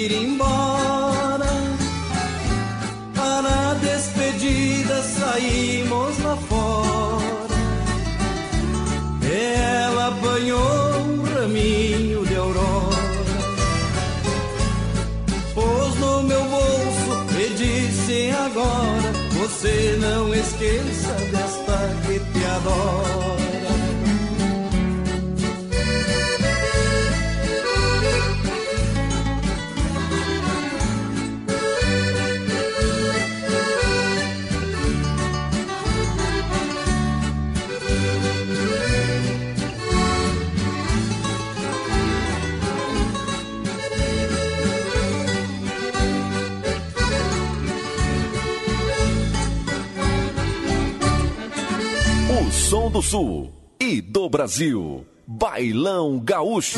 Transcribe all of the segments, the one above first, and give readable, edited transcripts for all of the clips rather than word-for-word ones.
ir embora. Para a despedida saímos lá fora. Ela apanhou um raminho de aurora, pôs no meu bolso e disse: agora você não esqueça desta que te adora. Som do Sul e do Brasil, Bailão Gaúcho.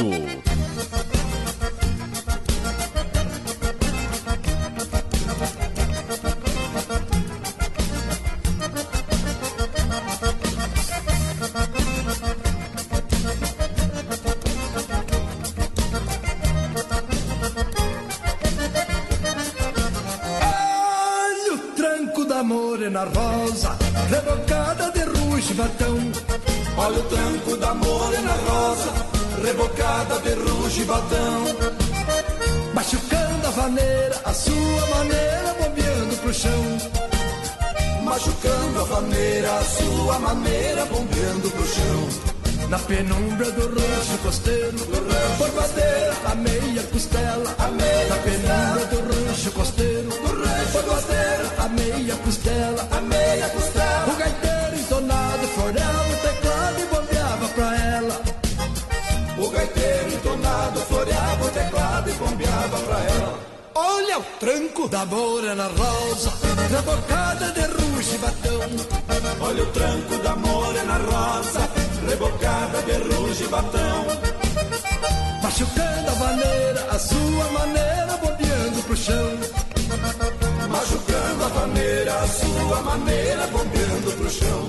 Olha o tranco da morena rosa, rebocada de ruge batão. Olha o tranco da morena rosa, rebocada de ruge batão. Machucando a vaneira, a sua maneira, bombeando pro chão. Machucando a vaneira, a sua maneira, bombeando pro chão. Na penumbra do rancho costeiro, borbadeira, a meia costela. Na penumbra do rancho costeiro, borbadeira, a meia costela. O gaiteiro entonado floreava o teclado e bombeava pra ela. O gaiteiro entonado floreava o teclado e bombeava pra ela. Olha o tranco da morena rosa, rebocada de ruge batão. Olha o tranco da morena rosa, rebocada de ruge batão. Machucando a vaneira, a sua maneira, bombeando pro chão. Machucando a vaneira, a sua maneira, bombeando pro chão.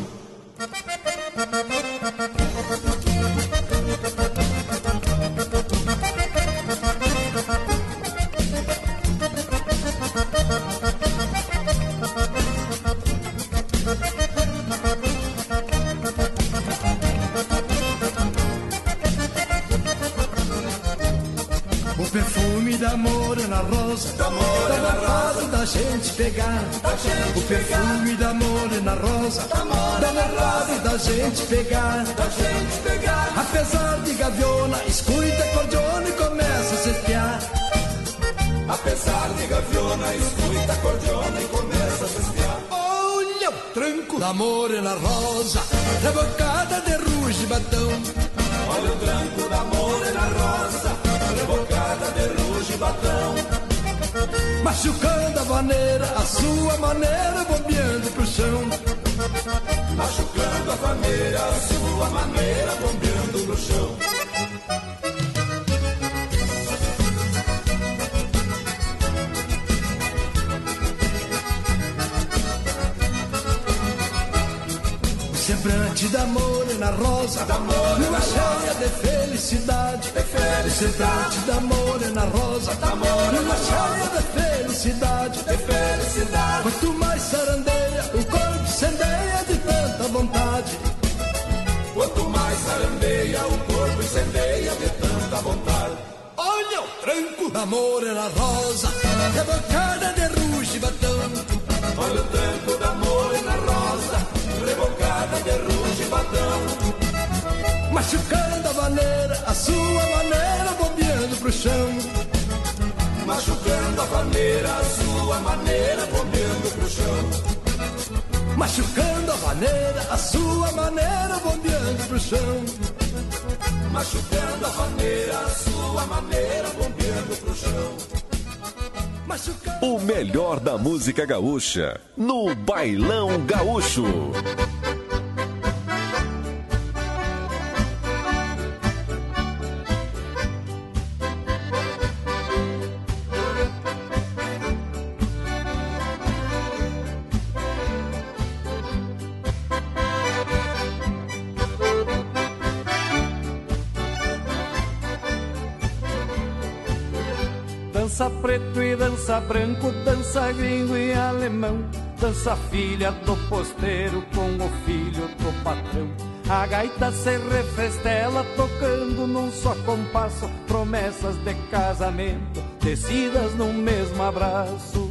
O perfume da morena rosa, da vontade da gente pegar. O perfume da morena rosa, da vontade da gente pegar. Apesar de gaviona, escuta acordeona e começa a se espiar. Apesar de gaviona, escuta acordeona e começa a se espiar. Olha o tranco da morena rosa, rebocada de ruge batão. Olha o tranco da morena rosa, rebocada de ruge batão. Machucando a vaneira, a sua maneira, bombeando pro chão. Machucando a vaneira, a sua maneira, bombeando pro chão. Semblante da morena rosa, lua cheia de felicidade. O semblante da morena rosa, lua cheia de felicidade. Quanto mais sarandeia, o corpo incendeia de tanta vontade. Quanto mais sarandeia, o corpo incendeia de tanta vontade. Olha o tranco da morena rosa, rebocada de ruge batão. Olha o tranco da morena rosa, rebocada de ruge batão. Machucando a vaneira, a sua maneira, bombeando pro chão. Machucando a vaneira, a sua maneira, bombeando pro chão. Machucando a vaneira, a sua maneira, bombeando pro chão. Machucando a vaneira, a sua maneira, bombeando pro chão. O melhor da música gaúcha, no Bailão Gaúcho. Dança preto e dança branco, dança gringo e alemão, dança filha do posteiro com o filho do patrão. A gaita se refestela tocando num só compasso, promessas de casamento tecidas num mesmo abraço.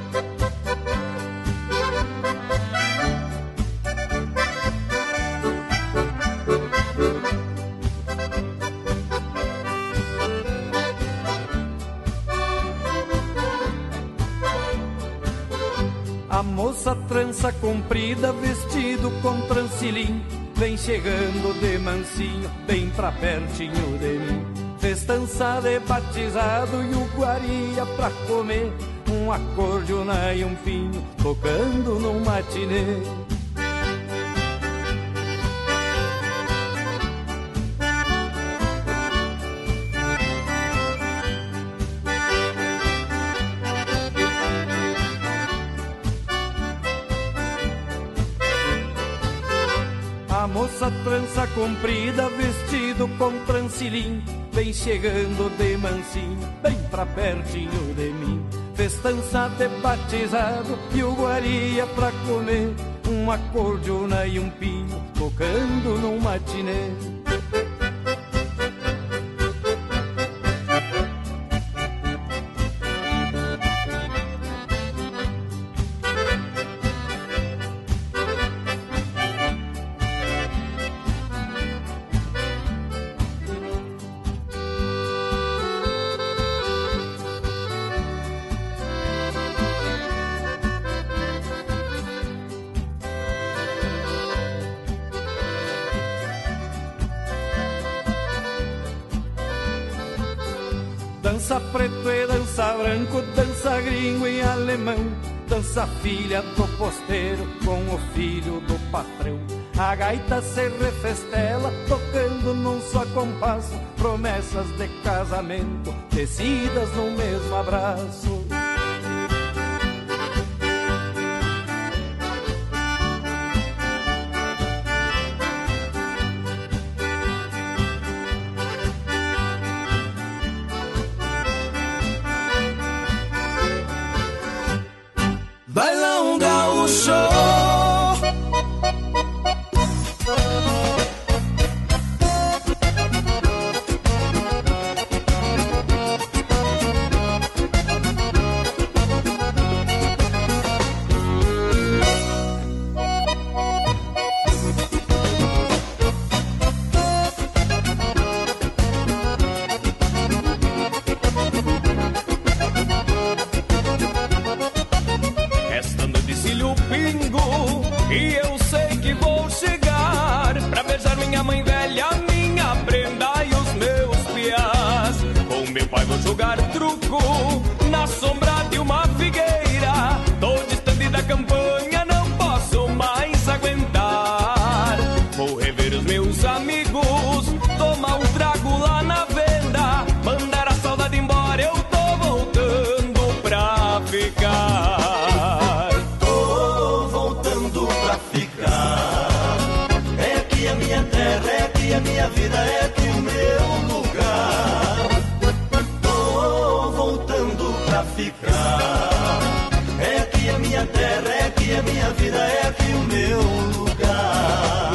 A moça trança comprida, vestido com transilim, vem chegando de mansinho, bem pra pertinho de mim. Festança de batizado e o guaria pra comer, um acordeona e um pinho, tocando num matinê. A moça trança comprida, vestido com transilim, vem chegando de mansinho, bem pra pertinho de mim. Festança de batizado e o guaria pra comer, um acordeona e um pinho, tocando num matinê. Dança preto e dança branco, dança gringo e alemão, dança filha do posteiro com o filho do patrão. A gaita se refestela tocando num só compasso, promessas de casamento tecidas num mesmo abraço. Bailão gaúcho. Jogar truco na sombra de uma figueira. Tô distante da campanha, não posso mais aguentar. Vou rever os meus amigos, tomar um trago lá na venda, mandar a saudade embora, eu tô voltando pra ficar. Tô voltando pra ficar. É aqui a minha terra, é aqui a minha vida, é aqui o meu lugar. Ficar. É aqui a minha terra, é aqui a minha vida, é aqui o meu lugar.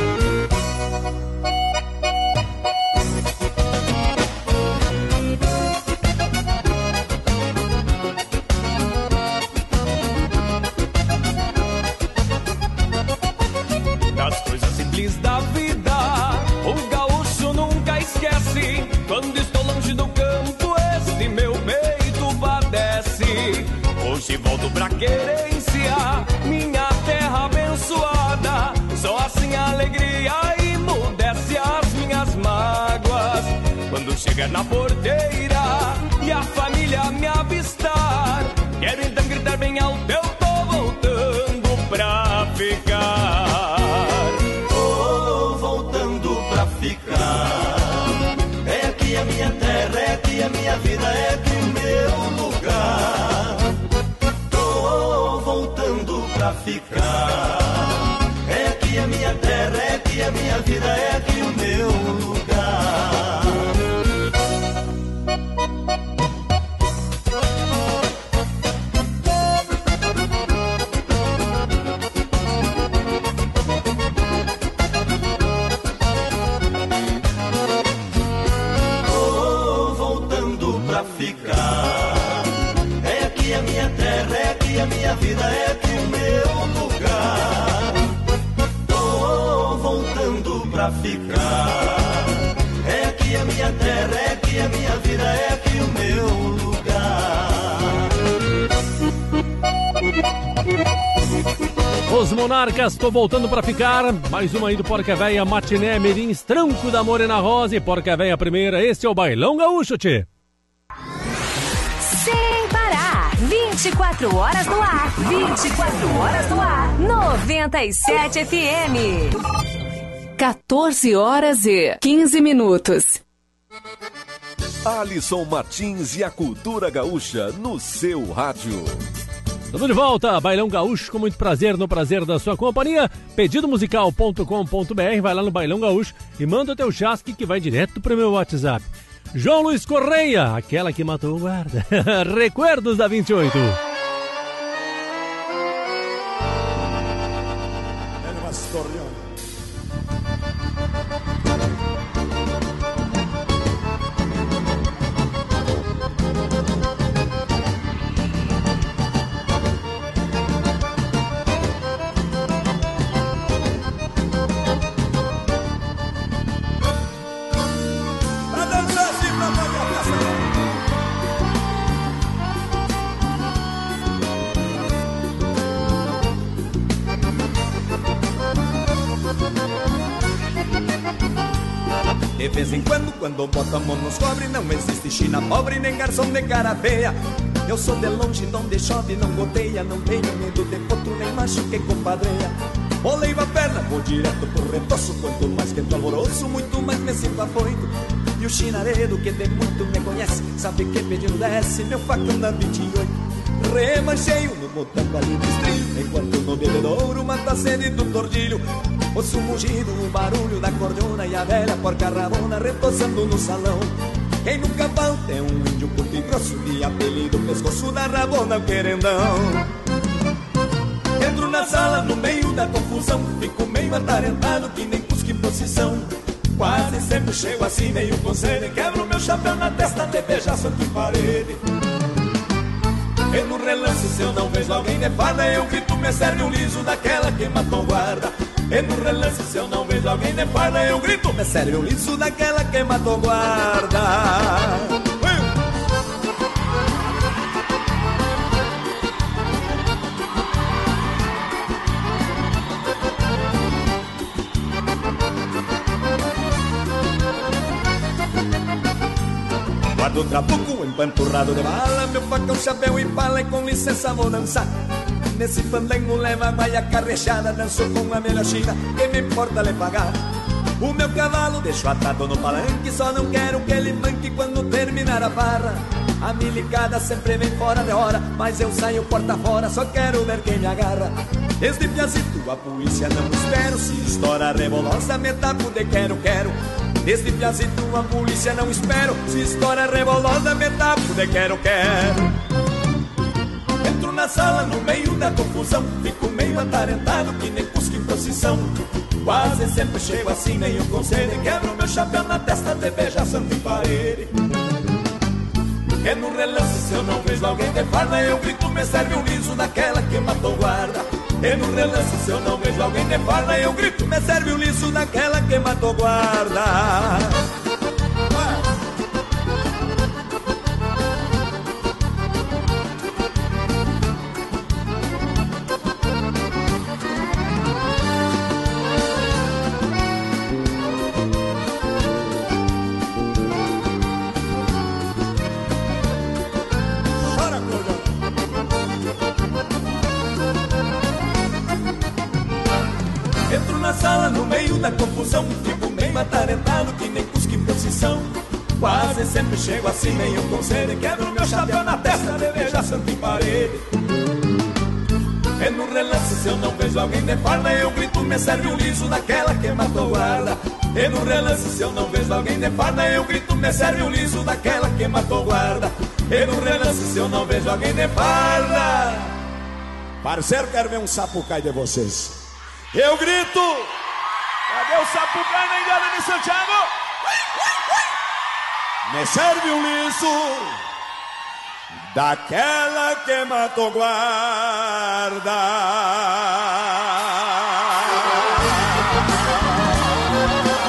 Das coisas simples da vida, o gaúcho nunca esquece. Quando estou longe do campo, este meu peito padece. Hoje volto pra querência, minha terra abençoada. Só assim a alegria emudece as minhas mágoas. Quando chegar na porteira e a família me avistar, quero então gritar bem alto, eu tô voltando pra ficar. Tô voltando pra ficar. É aqui a minha terra, é aqui a minha vida, é aqui o meu lugar. Tô voltando pra ficar. É aqui a minha terra, é aqui a minha vida, é aqui o meu lugar. pra ficar. É aqui a minha terra, é aqui a minha vida, é aqui o meu lugar. Os Monarcas, tô voltando pra ficar. Mais uma aí do Porca Véia, Matiné, Merins, Tranco da Morena Rosa e Porca Véia primeira. Este é o Bailão Gaúcho, tchê. Sem parar, 24 horas no ar, 24 horas no ar, 97 FM. 14 horas e 15 minutos. Alisson Martins e a cultura gaúcha no seu rádio. Estamos de volta, Bailão Gaúcho, com muito prazer, no prazer da sua companhia. Pedidomusical.com.br, vai lá no Bailão Gaúcho e manda o teu chasque que vai direto pro meu WhatsApp. João Luiz Correia, aquela que matou o guarda. Recuerdos da 28. De vez em quando bota a mão nos cobre, não existe China pobre nem garçom de cara feia. Eu sou de longe, donde chove não goteia, não tenho medo de potro nem macho que compadreia. Olei a perna, vou direto pro retoço, quanto mais que tô alvoroço, muito mais me sinto afoito. E o chinaredo que de muito me conhece, sabe que pedindo desce, meu facão da 28. Remancheio no botão ali do estrilho, enquanto no bebedouro mata a sede do tordilho. Ouço o mugido, o barulho da cordiona e a velha porca rabona retoçando no salão. Quem nunca falta é um índio curto e grosso, de apelido pescoço da rabona o querendão. Entro na sala no meio da confusão, fico meio atarentado que nem cusque procissão. Quase sempre chego assim meio com sede, quebro meu chapéu na testa de beijaço aqui parede. E no relance se eu não vejo alguém de farda, eu grito, me serve um liso daquela que matou guarda. E no relance se eu não vejo alguém de farda, eu grito, me serve um liso daquela que matou guarda. Guardo o trabuco empanturrado de bala, meu facão, chapéu e pala e com licença vou dançar. Nesse fandango leva a maia carrechada, danço com a melhor china, quem me importa lhe pagar. O meu cavalo deixo atado no palanque, só não quero que ele manque quando terminar a farra. A milicada sempre vem fora de hora, mas eu saio porta fora, só quero ver quem me agarra. Desde piazito a polícia não espero, se estoura revoltosa me tapo de quero. Desde piazito a polícia não espero, se estoura revoltosa me tapo de quero. Entro na sala no meio da confusão, fico meio atarentado que nem cusque em procissão. Quase sempre chego assim meio com sede, quebro meu chapéu na testa de beijação em parede. E no relance se eu não vejo alguém de farda, eu grito, me serve um liso daquela que matou guarda. E no relance se eu não vejo alguém de farda, eu grito, me serve um liso daquela que matou guarda. Entro na sala no meio da confusão, fico meio atarentado que nem cusque em procissão. Quase sempre chego assim meio com sede, quebro meu chapéu na testa de beijação em parede. E no relance se eu não vejo alguém de farda, eu grito, me serve um liso daquela que matou guarda. E no relance se eu não vejo alguém de farda, eu grito, me serve um liso daquela que matou guarda. E no relance se eu não vejo alguém de farda, parceiro, quero ver um sapucai de vocês. Eu grito, cadê o sapucai na Ilha de Santiago? Me serve um liso daquela que matou guarda.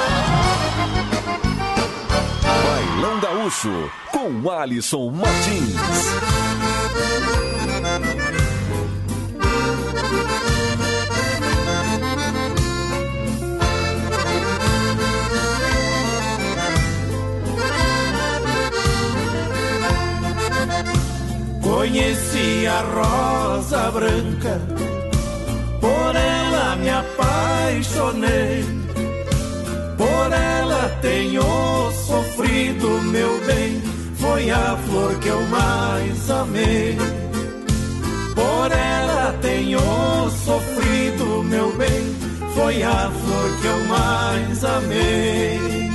Gaúcho, com Alisson Martins. Conheci a rosa branca, por ela me apaixonei, por ela tenho sofrido, meu bem, foi a flor que eu mais amei. Por ela tenho sofrido, meu bem, foi a flor que eu mais amei.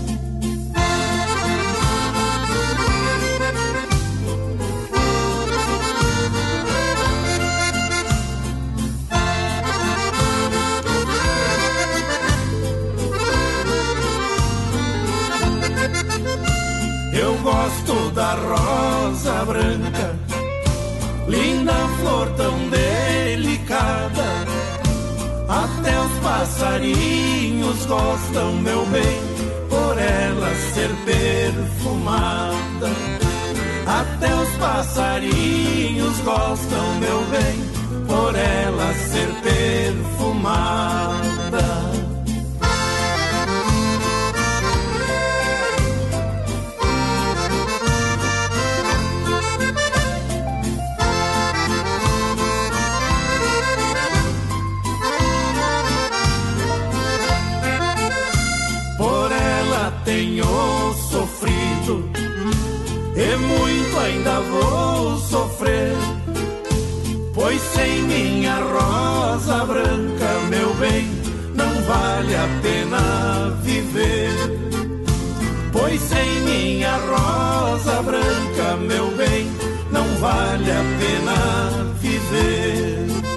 Eu gosto da rosa branca, linda flor tão delicada. Até os passarinhos gostam, meu bem, por ela ser perfumada. Até os passarinhos gostam, meu bem, por ela ser perfumada. Tenho sofrido e muito ainda vou sofrer, pois sem minha rosa branca, meu bem, não vale a pena viver. Pois sem minha rosa branca, meu bem, não vale a pena viver.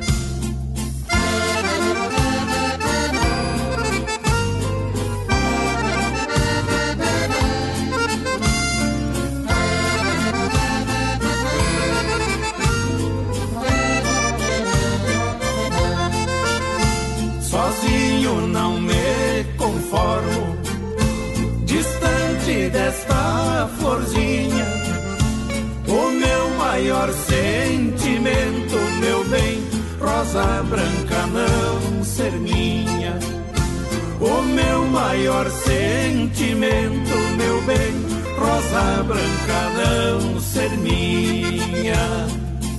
Sozinho não me conformo, distante desta florzinha. O meu maior sentimento, meu bem, rosa branca não ser minha. O meu maior sentimento, meu bem, rosa branca não ser minha.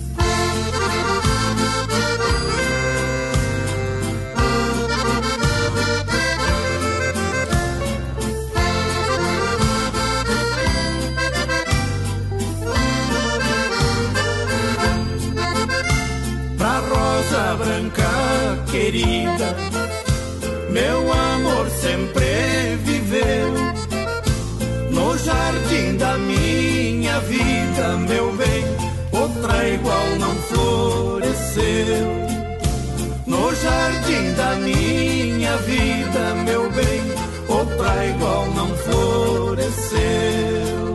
Rosa branca querida, meu amor sempre viveu no jardim da minha vida, meu bem, outra igual não floresceu. No jardim da minha vida, meu bem, outra igual não floresceu.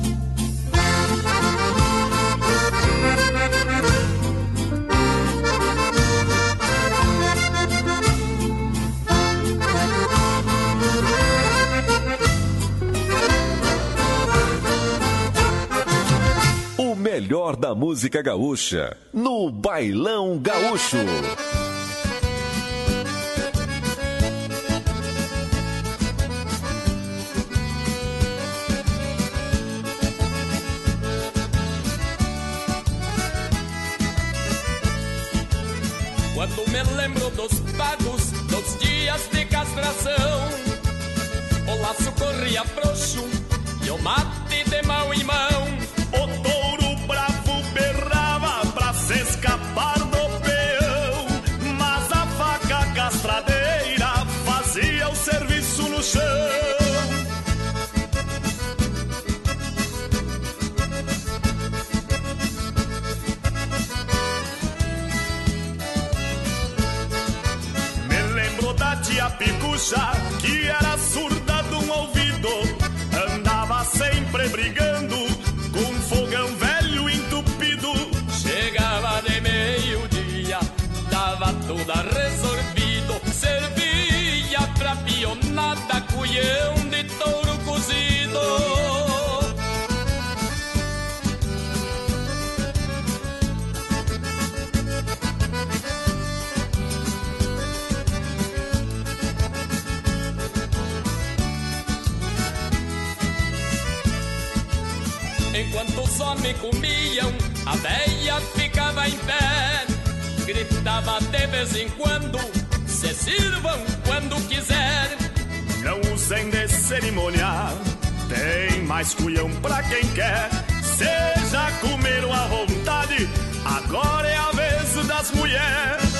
Melhor da música gaúcha, no Bailão Gaúcho. Quando me lembro dos pagos, dos dias de castração, o laço corria frouxo e o mate de mão em mão. O touro bravo berrava pra se escapar do peão, mas a faca castradeira fazia o serviço no chão. Me lembro da tia Picucha, que era surda de um ouvido, andava sempre brigando com fogão velho entupido. Chegava de meio-dia, tava toda resolvido, servia pra pionada cuião de touro cozido. enquanto só me comiam, a véia ficava em pé. Gritava de vez em quando, se sirvam quando quiser. Não usem de cerimônia, tem mais culhão pra quem quer. Seja comeram à vontade, agora é a vez das mulheres.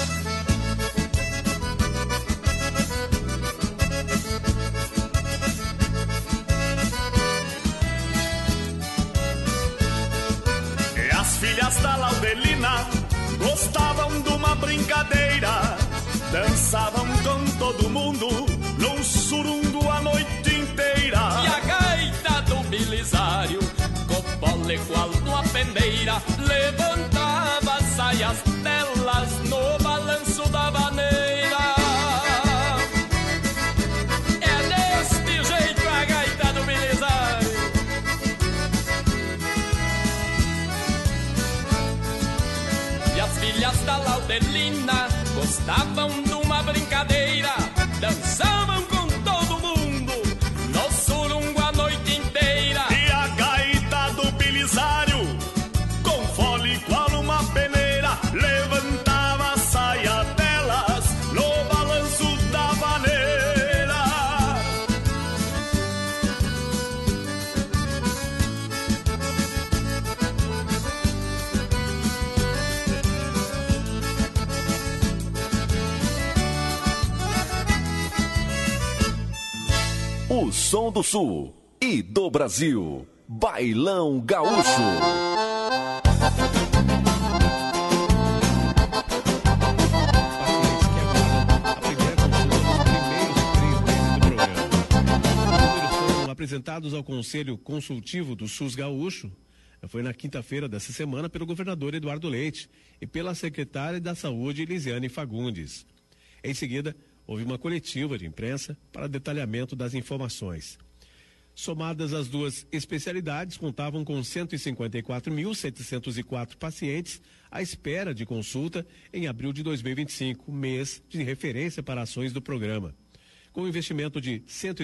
E as filhas da Laudelina gostavam de uma brincadeira. Dançavam com todo mundo num surungo a noite inteira. E a gaita do bilisário, copole qual numa pendeira, levantava as saias delas no balanço da vaneira. É deste jeito a gaita do bilisário. E as filhas da Laudelina gostavam de uma brincadeira, dançavam com todo mundo no surungo a noite inteira. E a gaita do bilisário, com fole qual uma peneira, levantava a saia delas no balanço da vaneira. O som do Sul e do Brasil. Bailão Gaúcho. Apresentados ao Conselho Consultivo do SUS Gaúcho, foi na quinta-feira dessa semana pelo governador Eduardo Leite e pela secretária da Saúde, Elisiane Fagundes. Em seguida, houve uma coletiva de imprensa para detalhamento das informações. Somadas as duas especialidades, contavam com 154.704 pacientes à espera de consulta em abril de 2025, mês de referência para ações do programa. Com um investimento de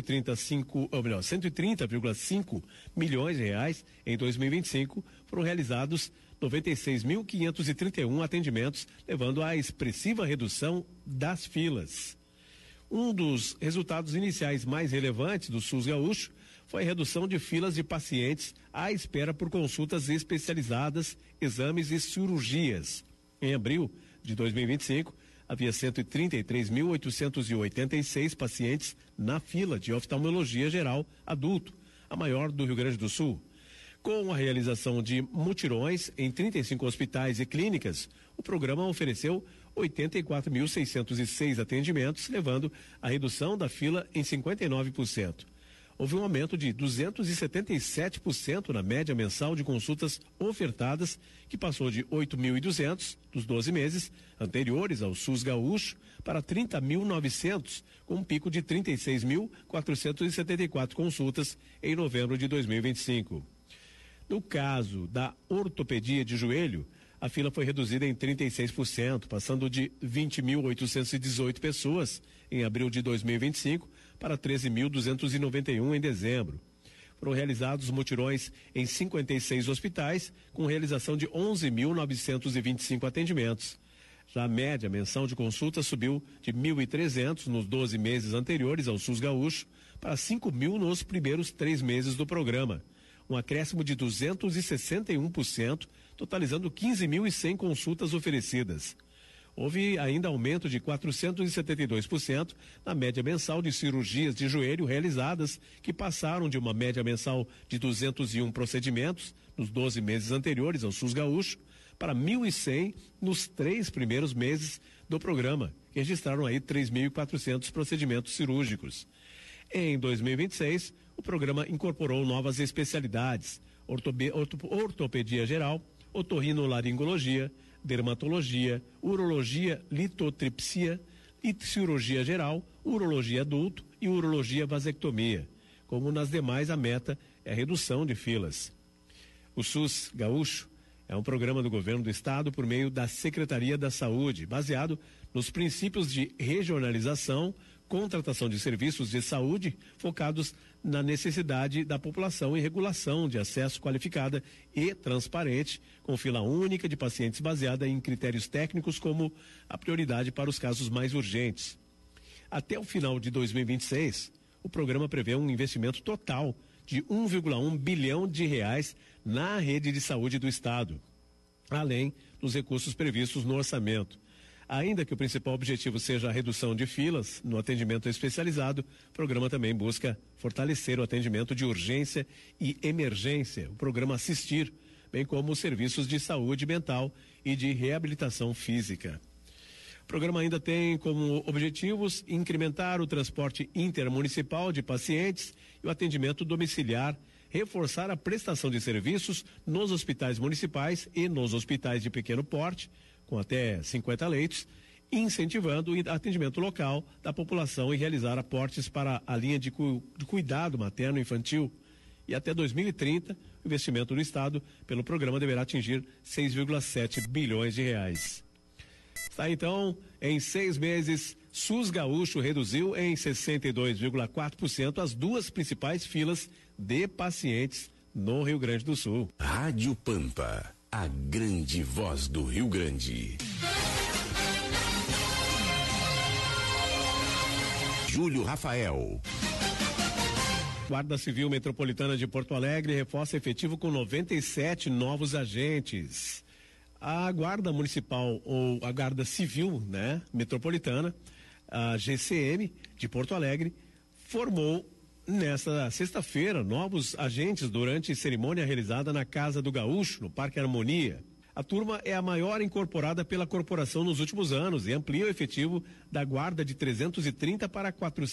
130,5 milhões de reais em 2025, foram realizados 96.531 atendimentos, levando à expressiva redução das filas. Um dos resultados iniciais mais relevantes do SUS Gaúcho foi a redução de filas de pacientes à espera por consultas especializadas, exames e cirurgias. Em abril de 2025, havia 133.886 pacientes na fila de oftalmologia geral adulto, a maior do Rio Grande do Sul. Com a realização de mutirões em 35 hospitais e clínicas, o programa ofereceu 84.606 atendimentos, levando a redução da fila em 59%. Houve um aumento de 277% na média mensal de consultas ofertadas, que passou de 8.200 dos 12 meses anteriores ao SUS Gaúcho para 30.900, com um pico de 36.474 consultas em novembro de 2025. No caso da ortopedia de joelho, a fila foi reduzida em 36%, passando de 20.818 pessoas em abril de 2025 para 13.291 em dezembro. Foram realizados mutirões em 56 hospitais, com realização de 11.925 atendimentos. Já a média mensal de consultas subiu de 1.300 nos 12 meses anteriores ao SUS Gaúcho para 5.000 nos primeiros 3 meses do programa. Um acréscimo de 261%, totalizando 15.100 consultas oferecidas. Houve ainda aumento de 472% na média mensal de cirurgias de joelho realizadas, que passaram de uma média mensal de 201 procedimentos nos 12 meses anteriores ao SUS Gaúcho para 1.100 nos 3 primeiros meses do programa, que registraram aí 3.400 procedimentos cirúrgicos. Em 2026, o programa incorporou novas especialidades: ortopedia geral, otorrinolaringologia, dermatologia, urologia, litotripsia, cirurgia geral, urologia adulto e urologia vasectomia. Como nas demais, a meta é a redução de filas. O SUS Gaúcho é um programa do governo do estado por meio da Secretaria da Saúde, baseado nos princípios de regionalização, contratação de serviços de saúde focados na necessidade da população e regulação de acesso qualificada e transparente, com fila única de pacientes baseada em critérios técnicos como a prioridade para os casos mais urgentes. Até o final de 2026, o programa prevê um investimento total de 1,1 bilhão de reais na rede de saúde do estado, além dos recursos previstos no orçamento. Ainda que o principal objetivo seja a redução de filas no atendimento especializado, o programa também busca fortalecer o atendimento de urgência e emergência, o programa Assistir, bem como os serviços de saúde mental e de reabilitação física. O programa ainda tem como objetivos incrementar o transporte intermunicipal de pacientes e o atendimento domiciliar, reforçar a prestação de serviços nos hospitais municipais e nos hospitais de pequeno porte, com até 50 leitos, incentivando o atendimento local da população e realizar aportes para a linha de cuidado materno-infantil. E até 2030, o investimento do Estado pelo programa deverá atingir 6,7 bilhões de reais. Está então, em 6 meses, SUS Gaúcho reduziu em 62,4% as duas principais filas de pacientes no Rio Grande do Sul. Rádio Pampa, a grande voz do Rio Grande. Júlio Rafael. Guarda Civil Metropolitana de Porto Alegre reforça efetivo com 97 novos agentes. A Guarda Municipal ou a Guarda Civil, Metropolitana, a GCM de Porto Alegre, formou nesta sexta-feira novos agentes durante cerimônia realizada na Casa do Gaúcho, no Parque Harmonia. A turma é a maior incorporada pela corporação nos últimos anos e amplia o efetivo da guarda de 330 para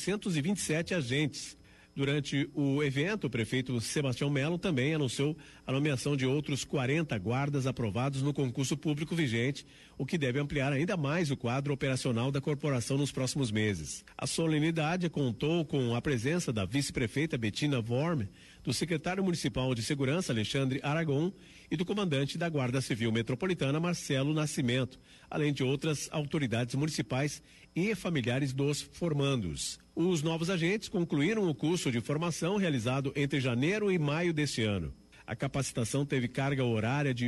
427 agentes. Durante o evento, o prefeito Sebastião Melo também anunciou a nomeação de outros 40 guardas aprovados no concurso público vigente, o que deve ampliar ainda mais o quadro operacional da corporação nos próximos meses. A solenidade contou com a presença da vice-prefeita Betina Worm, do secretário municipal de segurança Alexandre Aragon e do comandante da Guarda Civil Metropolitana Marcelo Nascimento, além de outras autoridades municipais e familiares dos formandos. Os novos agentes concluíram o curso de formação realizado entre janeiro e maio deste ano. A capacitação teve carga horária de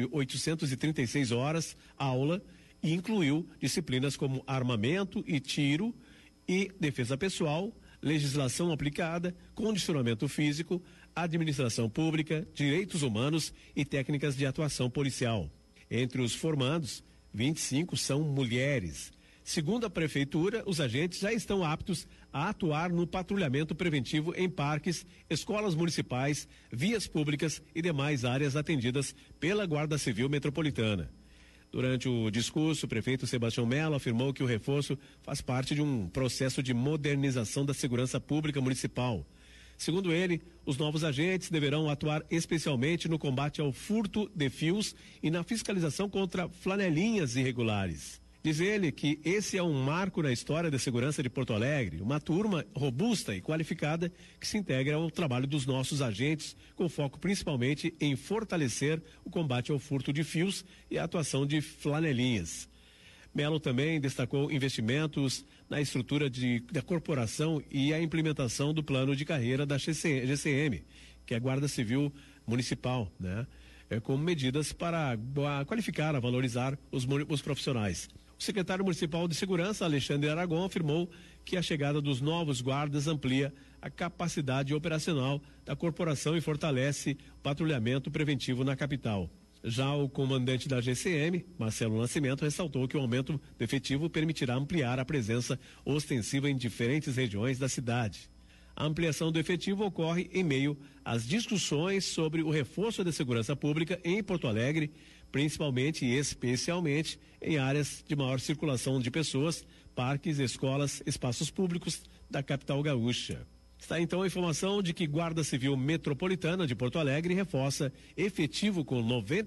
836 horas, aula, e incluiu disciplinas como armamento e tiro e defesa pessoal, legislação aplicada, condicionamento físico, administração pública, direitos humanos e técnicas de atuação policial. Entre os formandos, 25 são mulheres. Segundo a prefeitura, os agentes já estão aptos a atuar no patrulhamento preventivo em parques, escolas municipais, vias públicas e demais áreas atendidas pela Guarda Civil Metropolitana. Durante o discurso, o prefeito Sebastião Melo afirmou que o reforço faz parte de um processo de modernização da segurança pública municipal. Segundo ele, os novos agentes deverão atuar especialmente no combate ao furto de fios e na fiscalização contra flanelinhas irregulares. Diz ele que esse é um marco na história da segurança de Porto Alegre, uma turma robusta e qualificada que se integra ao trabalho dos nossos agentes, com foco principalmente em fortalecer o combate ao furto de fios e a atuação de flanelinhas. Melo também destacou investimentos na estrutura da corporação e a implementação do plano de carreira da GCM, que é a Guarda Civil Municipal, como medidas para qualificar, valorizar os profissionais. O secretário municipal de segurança, Alexandre Aragon, afirmou que a chegada dos novos guardas amplia a capacidade operacional da corporação e fortalece o patrulhamento preventivo na capital. Já o comandante da GCM, Marcelo Nascimento, ressaltou que o aumento do efetivo permitirá ampliar a presença ostensiva em diferentes regiões da cidade. A ampliação do efetivo ocorre em meio às discussões sobre o reforço da segurança pública em Porto Alegre, principalmente e especialmente em áreas de maior circulação de pessoas, parques, escolas, espaços públicos da capital gaúcha. Está então a informação de que Guarda Civil Metropolitana de Porto Alegre reforça efetivo com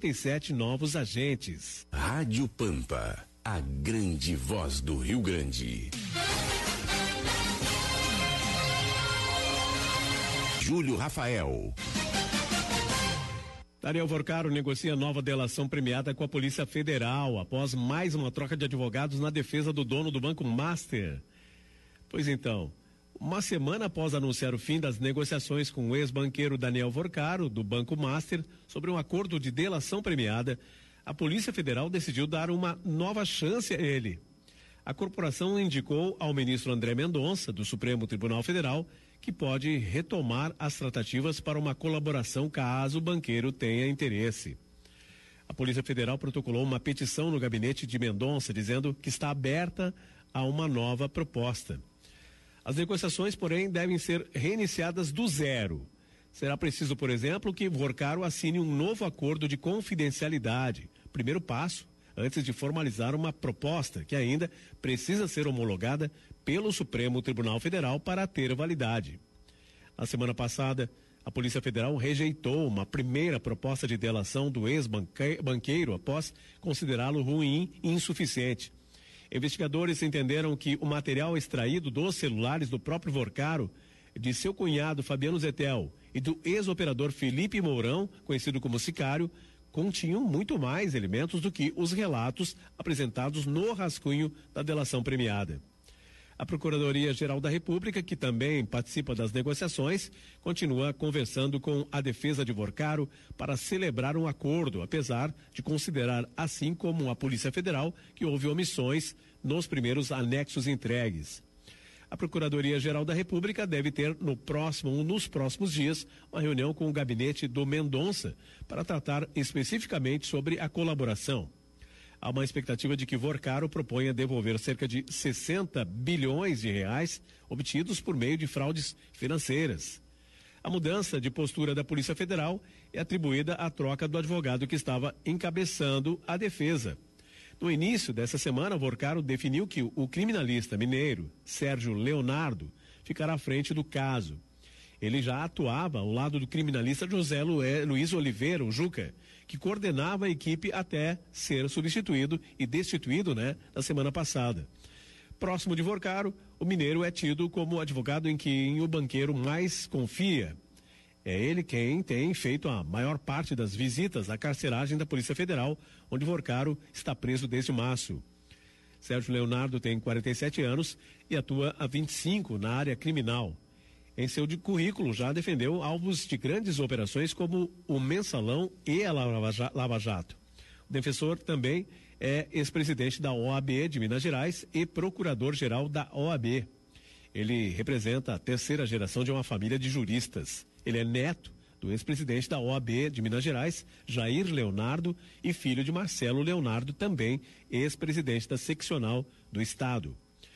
97 novos agentes. Rádio Pampa, a grande voz do Rio Grande. Júlio Rafael. Daniel Vorcaro negocia nova delação premiada com a Polícia Federal após mais uma troca de advogados na defesa do dono do Banco Master. Pois então, uma semana após anunciar o fim das negociações com o ex-banqueiro Daniel Vorcaro, do Banco Master, sobre um acordo de delação premiada, a Polícia Federal decidiu dar uma nova chance a ele. A corporação indicou ao ministro André Mendonça, do Supremo Tribunal Federal, que pode retomar as tratativas para uma colaboração caso o banqueiro tenha interesse. A Polícia Federal protocolou uma petição no gabinete de Mendonça, dizendo que está aberta a uma nova proposta. As negociações, porém, devem ser reiniciadas do zero. Será preciso, por exemplo, que Vorcaro assine um novo acordo de confidencialidade, primeiro passo, antes de formalizar uma proposta que ainda precisa ser homologada pelo Supremo Tribunal Federal para ter validade. Na semana passada, a Polícia Federal rejeitou uma primeira proposta de delação do ex-banqueiro após considerá-lo ruim e insuficiente. Investigadores entenderam que o material extraído dos celulares do próprio Vorcaro, de seu cunhado Fabiano Zettel e do ex-operador Felipe Mourão, conhecido como Sicário, continham muito mais elementos do que os relatos apresentados no rascunho da delação premiada. A Procuradoria-Geral da República, que também participa das negociações, continua conversando com a defesa de Vorcaro para celebrar um acordo, apesar de considerar, assim como a Polícia Federal, que houve omissões nos primeiros anexos entregues. A Procuradoria-Geral da República deve ter nos próximos dias uma reunião com o gabinete do Mendonça para tratar especificamente sobre a colaboração. Há uma expectativa de que Vorcaro proponha devolver cerca de 60 bilhões de reais obtidos por meio de fraudes financeiras. A mudança de postura da Polícia Federal é atribuída à troca do advogado que estava encabeçando a defesa. No início dessa semana, Vorcaro definiu que o criminalista mineiro Sérgio Leonardo ficará à frente do caso. Ele já atuava ao lado do criminalista José Luiz Oliveira, o Juca, que coordenava a equipe até ser substituído e destituído, na semana passada. Próximo de Vorcaro, o mineiro é tido como o advogado em quem o banqueiro mais confia. É ele quem tem feito a maior parte das visitas à carceragem da Polícia Federal, onde Vorcaro está preso desde março. Sérgio Leonardo tem 47 anos e atua há 25 na área criminal. Em seu currículo já defendeu alvos de grandes operações como o Mensalão e a Lava Jato. O defensor também é ex-presidente da OAB de Minas Gerais e procurador-geral da OAB. Ele representa a terceira geração de uma família de juristas. Ele é neto do ex-presidente da OAB de Minas Gerais, Jair Leonardo, e filho de Marcelo Leonardo, também ex-presidente da seccional do Estado.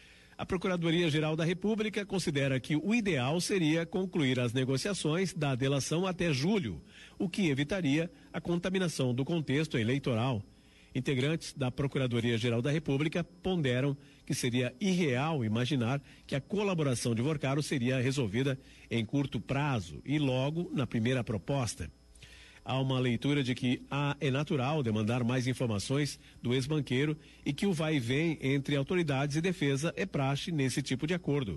A Procuradoria-Geral da República considera que o ideal seria concluir as negociações da delação até julho, o que evitaria a contaminação do contexto eleitoral. Integrantes da Procuradoria-Geral da República ponderam que seria irreal imaginar que a colaboração de Vorcaro seria resolvida em curto prazo e logo na primeira proposta. Há uma leitura de que é natural demandar mais informações do ex-banqueiro e que o vai e vem entre autoridades e defesa é praxe nesse tipo de acordo.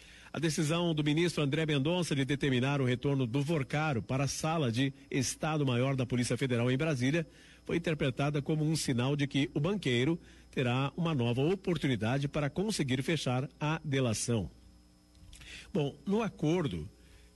A decisão do ministro André Mendonça de determinar o retorno do Vorcaro para a sala de Estado-Maior da Polícia Federal em Brasília foi interpretada como um sinal de que o banqueiro terá uma nova oportunidade para conseguir fechar a delação. Bom, no acordo,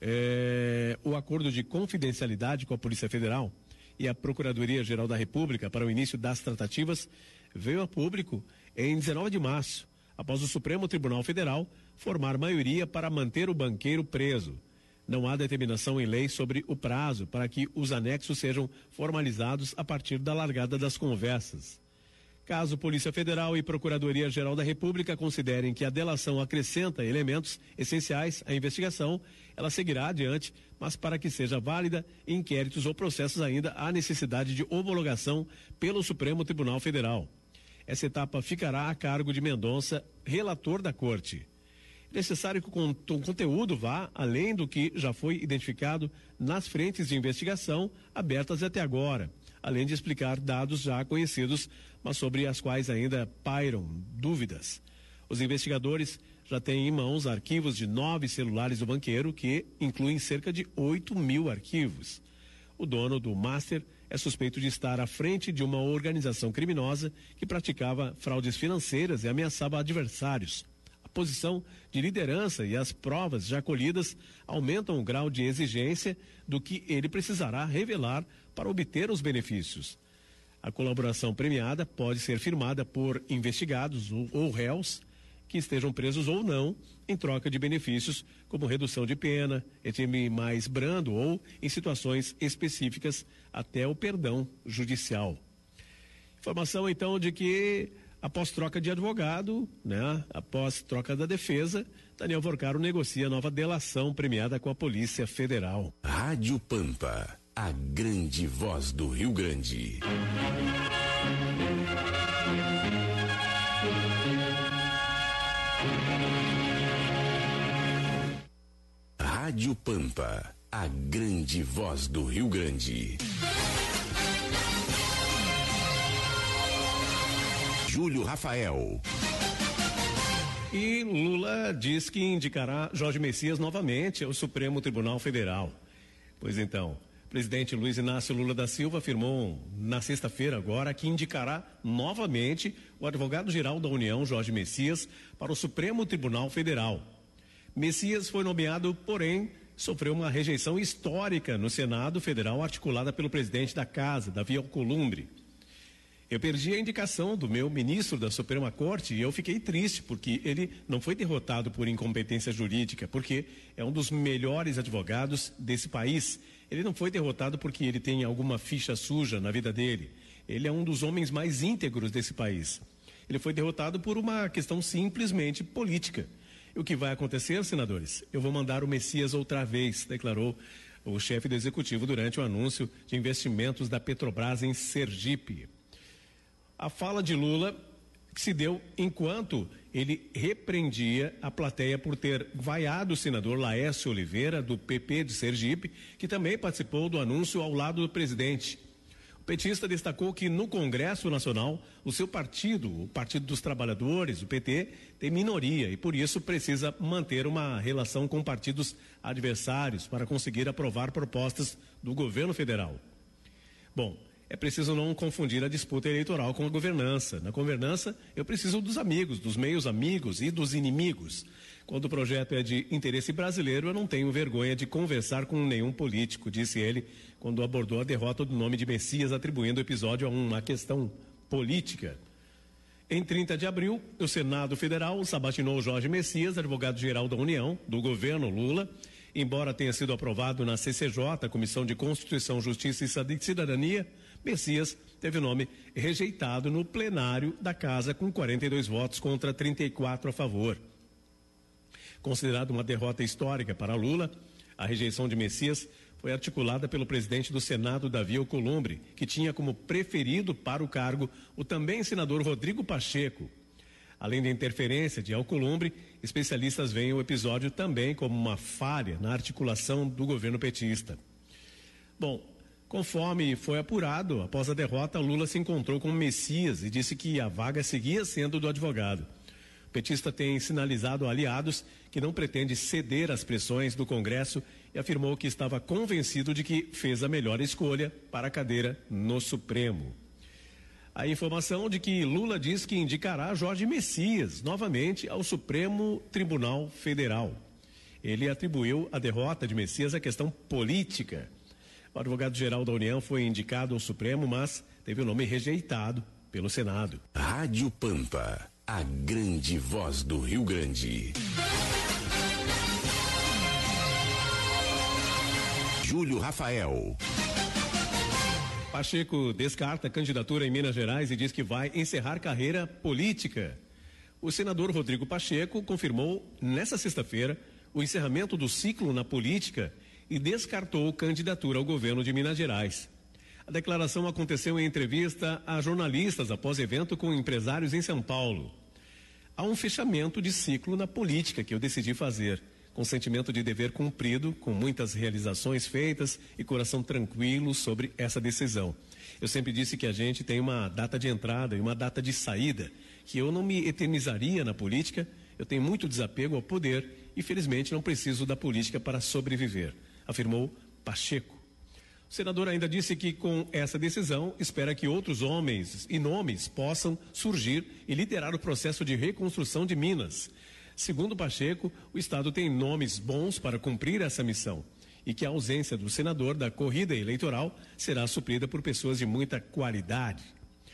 o acordo de confidencialidade com a Polícia Federal e a Procuradoria-Geral da República para o início das tratativas veio a público em 19 de março, após o Supremo Tribunal Federal formar maioria para manter o banqueiro preso. Não há determinação em lei sobre o prazo para que os anexos sejam formalizados a partir da largada das conversas. Caso Polícia Federal e Procuradoria-Geral da República considerem que a delação acrescenta elementos essenciais à investigação, ela seguirá adiante, mas para que seja válida, em inquéritos ou processos ainda há necessidade de homologação pelo Supremo Tribunal Federal. Essa etapa ficará a cargo de Mendonça, relator da Corte. É necessário que o conteúdo vá além do que já foi identificado nas frentes de investigação abertas até agora, além de explicar dados já conhecidos, mas sobre as quais ainda pairam dúvidas. Os investigadores já têm em mãos arquivos de 9 celulares do banqueiro, que incluem cerca de 8.000 arquivos. O dono do Master é suspeito de estar à frente de uma organização criminosa que praticava fraudes financeiras e ameaçava adversários. A posição de liderança e as provas já colhidas aumentam o grau de exigência do que ele precisará revelar para obter os benefícios. A colaboração premiada pode ser firmada por investigados ou réus que estejam presos ou não, em troca de benefícios como redução de pena, regime mais brando ou, em situações específicas, até o perdão judicial. Informação, então, de que, após troca de advogado, após troca da defesa, Daniel Vorcaro negocia nova delação premiada com a Polícia Federal. Rádio Pampa, a grande voz do Rio Grande. Rádio Pampa, a grande voz do Rio Grande. Júlio Rafael. E Lula diz que indicará Jorge Messias novamente ao Supremo Tribunal Federal. Pois então, o presidente Luiz Inácio Lula da Silva afirmou na sexta-feira agora que indicará novamente o advogado-geral da União, Jorge Messias, para o Supremo Tribunal Federal. Messias foi nomeado, porém, sofreu uma rejeição histórica no Senado Federal, articulada pelo presidente da Casa, Davi Alcolumbre. Eu perdi a indicação do meu ministro da Suprema Corte e eu fiquei triste, porque ele não foi derrotado por incompetência jurídica, porque é um dos melhores advogados desse país. Ele não foi derrotado porque ele tem alguma ficha suja na vida dele. Ele é um dos homens mais íntegros desse país. Ele foi derrotado por uma questão simplesmente política. E o que vai acontecer, senadores? Eu vou mandar o Messias outra vez, declarou o chefe do executivo durante o anúncio de investimentos da Petrobras em Sergipe. A fala de Lula se deu enquanto ele repreendia a plateia por ter vaiado o senador Laércio Oliveira, do PP de Sergipe, que também participou do anúncio ao lado do presidente. O petista destacou que no Congresso Nacional, o seu partido, o Partido dos Trabalhadores, o PT, tem minoria e por isso precisa manter uma relação com partidos adversários para conseguir aprovar propostas do governo federal. Bom, é preciso não confundir a disputa eleitoral com a governança. Na governança, eu preciso dos amigos, dos meios amigos e dos inimigos. Quando o projeto é de interesse brasileiro, eu não tenho vergonha de conversar com nenhum político, disse ele, quando abordou a derrota do nome de Messias, atribuindo o episódio a uma questão política. Em 30 de abril, o Senado Federal sabatinou Jorge Messias, advogado-geral da União, do governo Lula. Embora tenha sido aprovado na CCJ, Comissão de Constituição, Justiça e Cidadania, Messias teve o nome rejeitado no plenário da Casa com 42 votos contra 34 a favor. Considerado uma derrota histórica para Lula, a rejeição de Messias foi articulada pelo presidente do Senado, Davi Alcolumbre, que tinha como preferido para o cargo o também senador Rodrigo Pacheco. Além da interferência de Alcolumbre, especialistas veem o episódio também como uma falha na articulação do governo petista. Bom, conforme foi apurado, após a derrota, Lula se encontrou com Messias e disse que a vaga seguia sendo do advogado. O petista tem sinalizado a aliados que não pretende ceder às pressões do Congresso e afirmou que estava convencido de que fez a melhor escolha para a cadeira no Supremo. A informação de que Lula diz que indicará Jorge Messias novamente ao Supremo Tribunal Federal. Ele atribuiu a derrota de Messias à questão política. O advogado-geral da União foi indicado ao Supremo, mas teve o nome rejeitado pelo Senado. Rádio Pampa, a grande voz do Rio Grande. Júlio Rafael. Pacheco descarta a candidatura em Minas Gerais e diz que vai encerrar carreira política. O senador Rodrigo Pacheco confirmou nesta sexta-feira o encerramento do ciclo na política e descartou candidatura ao governo de Minas Gerais. A declaração aconteceu em entrevista a jornalistas após evento com empresários em São Paulo. Há um fechamento de ciclo na política que eu decidi fazer, com sentimento de dever cumprido, com muitas realizações feitas e coração tranquilo sobre essa decisão. Eu sempre disse que a gente tem uma data de entrada e uma data de saída, que eu não me eternizaria na política, eu tenho muito desapego ao poder e felizmente não preciso da política para sobreviver, afirmou Pacheco. O senador ainda disse que com essa decisão espera que outros homens e nomes possam surgir e liderar o processo de reconstrução de Minas. Segundo Pacheco, o estado tem nomes bons para cumprir essa missão e que a ausência do senador da corrida eleitoral será suprida por pessoas de muita qualidade.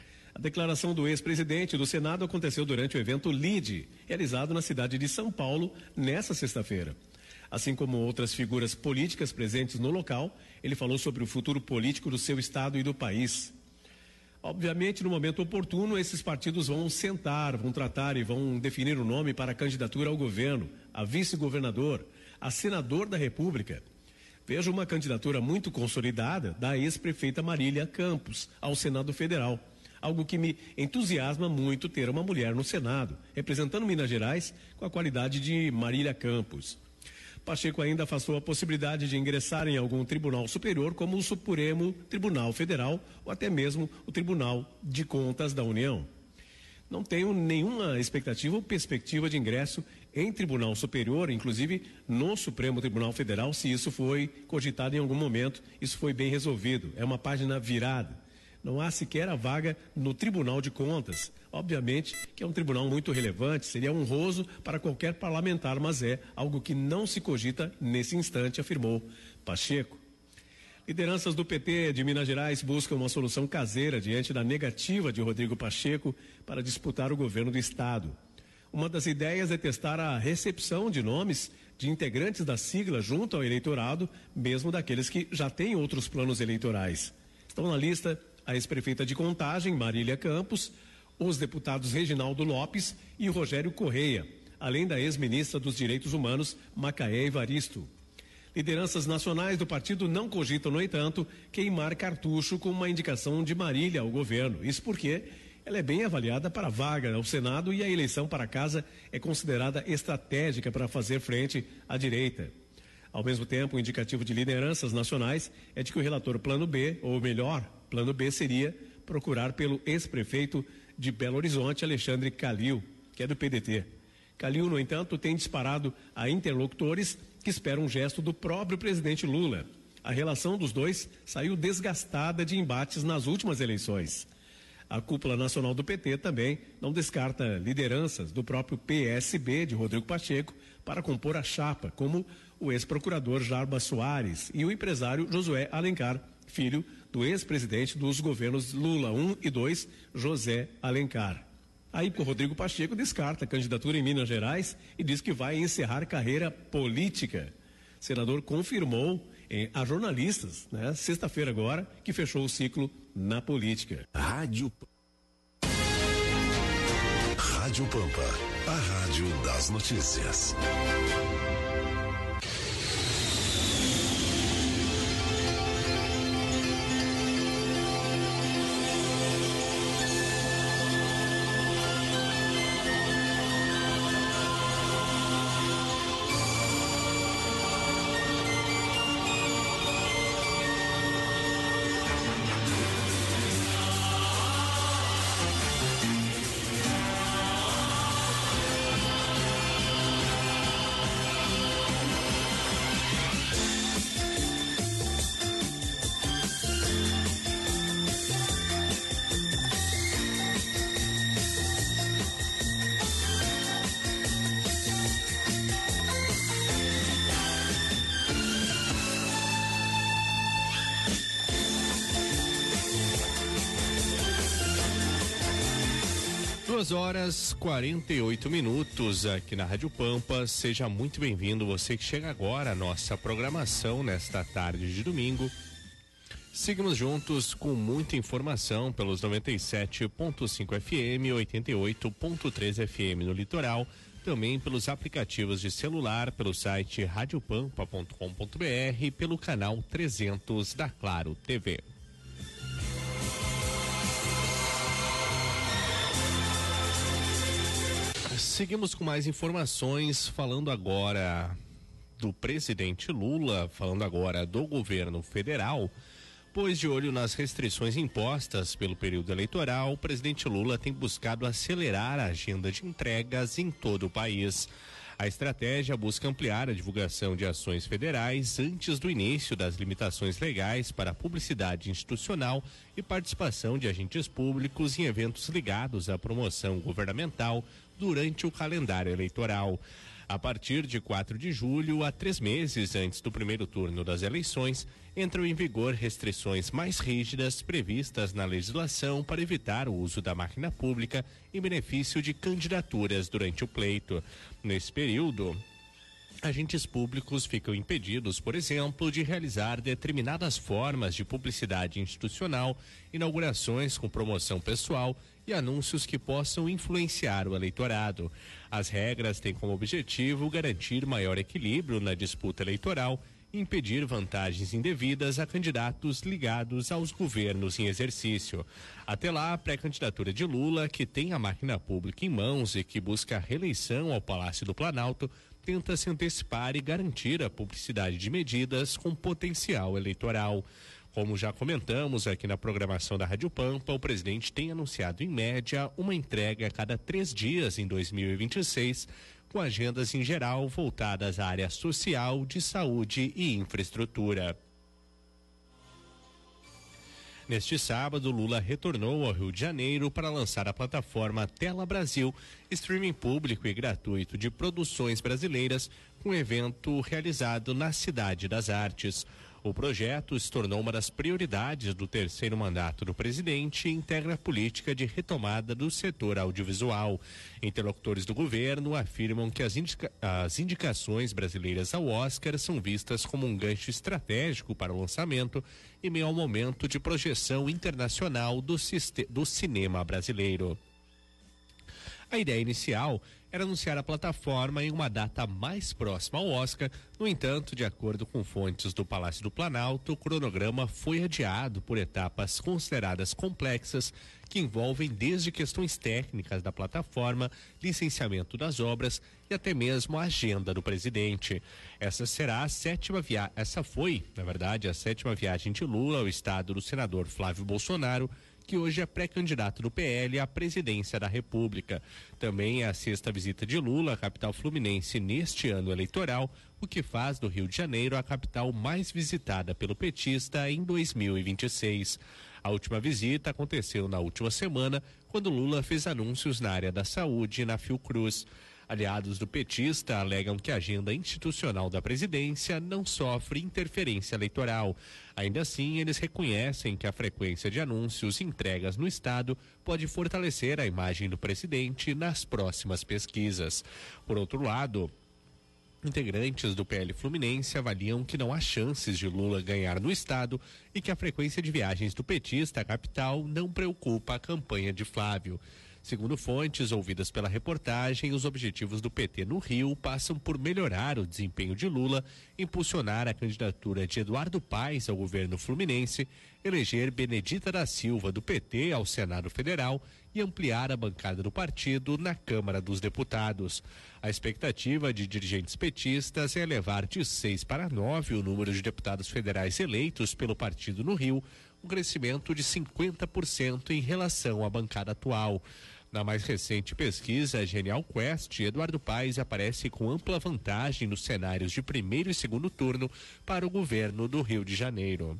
A declaração do ex-presidente do Senado aconteceu durante o evento LIDE, realizado na cidade de São Paulo nesta sexta-feira. Assim como outras figuras políticas presentes no local, ele falou sobre o futuro político do seu estado e do país. Obviamente, no momento oportuno, esses partidos vão sentar, vão tratar e vão definir o nome para a candidatura ao governo, a vice-governador, a senador da República. Vejo uma candidatura muito consolidada da ex-prefeita Marília Campos ao Senado Federal. Algo que me entusiasma muito ter uma mulher no Senado, representando Minas Gerais com a qualidade de Marília Campos. Pacheco ainda afastou a possibilidade de ingressar em algum tribunal superior, como o Supremo Tribunal Federal ou até mesmo o Tribunal de Contas da União. Não tenho nenhuma expectativa ou perspectiva de ingresso em tribunal superior, inclusive no Supremo Tribunal Federal, se isso foi cogitado em algum momento, isso foi bem resolvido, é uma página virada. Não há sequer a vaga no Tribunal de Contas. Obviamente que é um tribunal muito relevante, seria honroso para qualquer parlamentar, mas é algo que não se cogita nesse instante, afirmou Pacheco. Lideranças do PT de Minas Gerais buscam uma solução caseira diante da negativa de Rodrigo Pacheco para disputar o governo do estado. Uma das ideias é testar a recepção de nomes de integrantes da sigla junto ao eleitorado, mesmo daqueles que já têm outros planos eleitorais. Estão na lista a ex-prefeita de Contagem, Marília Campos, os deputados Reginaldo Lopes e Rogério Correia, além da ex-ministra dos Direitos Humanos, Macaé Evaristo. Lideranças nacionais do partido não cogitam, no entanto, queimar cartucho com uma indicação de Marília ao governo. Isso porque ela é bem avaliada para a vaga ao Senado e a eleição para a casa é considerada estratégica para fazer frente à direita. Ao mesmo tempo, o indicativo de lideranças nacionais é de que o relator Plano B, ou melhor, Plano B seria procurar pelo ex-prefeito de Belo Horizonte, Alexandre Calil, que é do PDT. Calil, no entanto, tem disparado a interlocutores que esperam um gesto do próprio presidente Lula. A relação dos dois saiu desgastada de embates nas últimas eleições. A cúpula nacional do PT também não descarta lideranças do próprio PSB de Rodrigo Pacheco para compor a chapa, como o ex-procurador Jarbas Soares e o empresário Josué Alencar, filho do ex-presidente dos governos Lula 1 e 2, José Alencar. Aí o Rodrigo Pacheco descarta a candidatura em Minas Gerais e diz que vai encerrar carreira política. O senador confirmou a jornalistas, sexta-feira agora, que fechou o ciclo na política. Rádio Pampa, a rádio das notícias. Horas 48 minutos aqui na Rádio Pampa. Seja muito bem-vindo, você que chega agora à nossa programação nesta tarde de domingo. Seguimos juntos com muita informação pelos 97.5 FM, 88.3 FM no litoral, também pelos aplicativos de celular, pelo site radiopampa.com.br e pelo canal 300 da Claro TV. Seguimos com mais informações, falando agora do presidente Lula, falando agora do governo federal. Pois de olho nas restrições impostas pelo período eleitoral, o presidente Lula tem buscado acelerar a agenda de entregas em todo o país. A estratégia busca ampliar a divulgação de ações federais antes do início das limitações legais para a publicidade institucional e participação de agentes públicos em eventos ligados à promoção governamental durante o calendário eleitoral. A partir de 4 de julho, a 3 meses antes do primeiro turno das eleições, entram em vigor restrições mais rígidas previstas na legislação para evitar o uso da máquina pública em benefício de candidaturas durante o pleito. Nesse período, agentes públicos ficam impedidos, por exemplo, de realizar determinadas formas de publicidade institucional, inaugurações com promoção pessoal e anúncios que possam influenciar o eleitorado. As regras têm como objetivo garantir maior equilíbrio na disputa eleitoral e impedir vantagens indevidas a candidatos ligados aos governos em exercício. Até lá, a pré-candidatura de Lula, que tem a máquina pública em mãos e que busca a reeleição ao Palácio do Planalto, tenta se antecipar e garantir a publicidade de medidas com potencial eleitoral. Como já comentamos aqui na programação da Rádio Pampa, o presidente tem anunciado em média uma entrega a cada 3 dias em 2026, com agendas em geral voltadas à área social, de saúde e infraestrutura. Neste sábado, Lula retornou ao Rio de Janeiro para lançar a plataforma Tela Brasil, streaming público e gratuito de produções brasileiras, com evento realizado na Cidade das Artes. O projeto se tornou uma das prioridades do terceiro mandato do presidente e integra a política de retomada do setor audiovisual. Interlocutores do governo afirmam que as indicações brasileiras ao Oscar são vistas como um gancho estratégico para o lançamento em meio ao momento de projeção internacional do cinema brasileiro. A ideia inicial era anunciar a plataforma em uma data mais próxima ao Oscar. No entanto, de acordo com fontes do Palácio do Planalto, o cronograma foi adiado por etapas consideradas complexas, que envolvem desde questões técnicas da plataforma, licenciamento das obras e até mesmo a agenda do presidente. Essa foi, na verdade, a 7ª viagem de Lula ao estado do senador Flávio Bolsonaro, que hoje é pré-candidato do PL à presidência da República. Também é a 6ª visita de Lula à capital fluminense neste ano eleitoral, o que faz do Rio de Janeiro a capital mais visitada pelo petista em 2026. A última visita aconteceu na última semana, quando Lula fez anúncios na área da saúde e na Fiocruz. Aliados do petista alegam que a agenda institucional da presidência não sofre interferência eleitoral. Ainda assim, eles reconhecem que a frequência de anúncios e entregas no estado pode fortalecer a imagem do presidente nas próximas pesquisas. Por outro lado, integrantes do PL Fluminense avaliam que não há chances de Lula ganhar no estado e que a frequência de viagens do petista à capital não preocupa a campanha de Flávio. Segundo fontes ouvidas pela reportagem, os objetivos do PT no Rio passam por melhorar o desempenho de Lula, impulsionar a candidatura de Eduardo Paes ao governo fluminense, eleger Benedita da Silva do PT ao Senado Federal e ampliar a bancada do partido na Câmara dos Deputados. A expectativa de dirigentes petistas é elevar de 6 para 9 o número de deputados federais eleitos pelo partido no Rio, um crescimento de 50% em relação à bancada atual. Na mais recente pesquisa Genial Quest, Eduardo Paes aparece com ampla vantagem nos cenários de primeiro e segundo turno para o governo do Rio de Janeiro.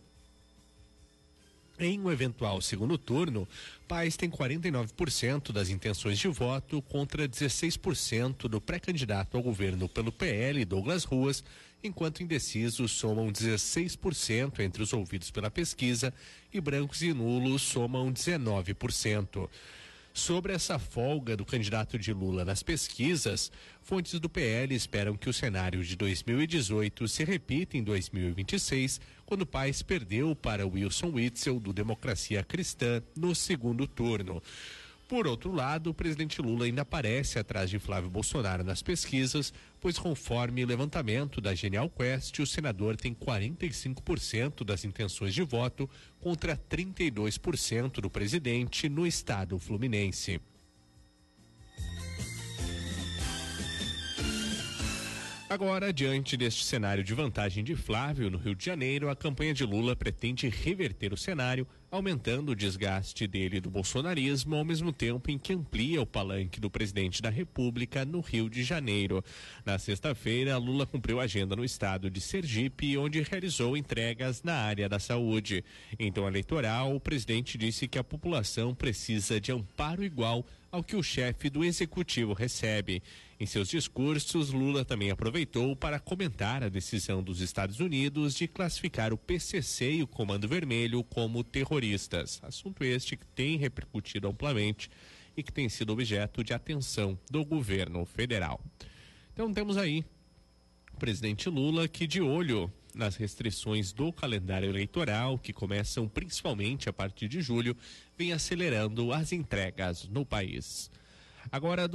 Em um eventual segundo turno, Paes tem 49% das intenções de voto contra 16% do pré-candidato ao governo pelo PL, Douglas Ruas, enquanto indecisos somam 16% entre os ouvidos pela pesquisa e brancos e nulos somam 19%. Sobre essa folga do candidato de Lula nas pesquisas, fontes do PL esperam que o cenário de 2018 se repita em 2026, quando Paes perdeu para Wilson Witzel, do Democracia Cristã, no segundo turno. Por outro lado, o presidente Lula ainda aparece atrás de Flávio Bolsonaro nas pesquisas, pois conforme levantamento da Genial Quest, o senador tem 45% das intenções de voto contra 32% do presidente no estado fluminense. Agora, diante deste cenário de vantagem de Flávio no Rio de Janeiro, a campanha de Lula pretende reverter o cenário, aumentando o desgaste dele do bolsonarismo, ao mesmo tempo em que amplia o palanque do presidente da República no Rio de Janeiro. Na sexta-feira, Lula cumpriu a agenda no estado de Sergipe, onde realizou entregas na área da saúde. Em tom eleitoral, o presidente disse que a população precisa de amparo igual ao que o chefe do executivo recebe. Em seus discursos, Lula também aproveitou para comentar a decisão dos Estados Unidos de classificar o PCC e o Comando Vermelho como terroristas. Assunto este que tem repercutido amplamente e que tem sido objeto de atenção do governo federal. Então temos aí o presidente Lula que, de olho nas restrições do calendário eleitoral, que começam principalmente a partir de julho, vem acelerando as entregas no país. Agora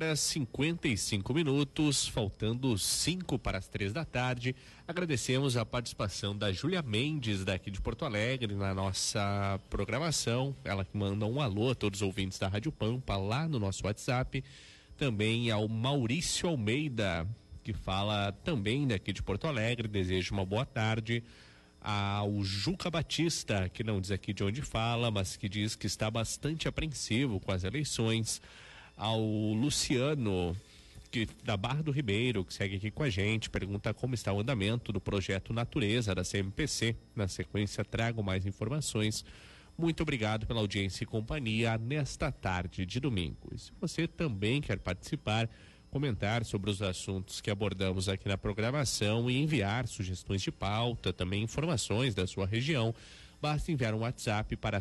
2h55, faltando 5 para as 3 da tarde. Agradecemos a participação da Júlia Mendes, daqui de Porto Alegre, na nossa programação. Ela que manda um alô a todos os ouvintes da Rádio Pampa lá no nosso WhatsApp. Também ao Maurício Almeida, que fala também daqui de Porto Alegre, desejo uma boa tarde. Ao Juca Batista, que não diz aqui de onde fala, mas que diz que está bastante apreensivo com as eleições. Ao Luciano, que da Barra do Ribeiro, que segue aqui com a gente, pergunta como está o andamento do projeto Natureza da CMPC. Na sequência, trago mais informações. Muito obrigado pela audiência e companhia nesta tarde de domingo. E se você também quer participar, comentar sobre os assuntos que abordamos aqui na programação e enviar sugestões de pauta, também informações da sua região, basta enviar um WhatsApp para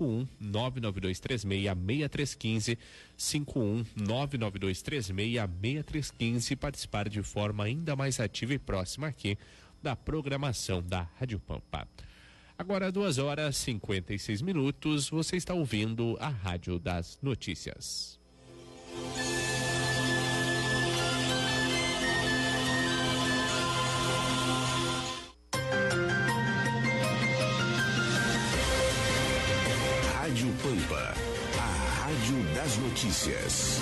51992366315, 51992366315, participar de forma ainda mais ativa e próxima aqui da programação da Rádio Pampa. Agora 2h56, você está ouvindo a Rádio das Notícias. Rádio Pampa, a rádio das notícias.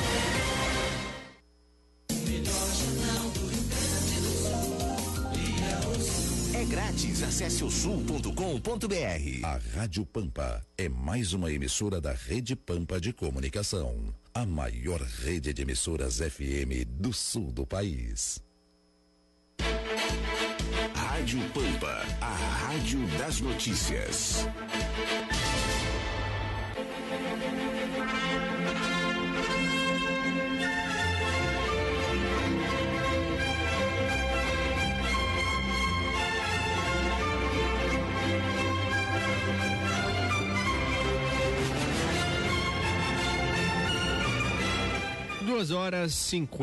É grátis, acesse o sul.com.br. A Rádio Pampa é mais uma emissora da Rede Pampa de Comunicação, a maior rede de emissoras FM do sul do país. Rádio Pampa, a rádio das notícias. Duas horas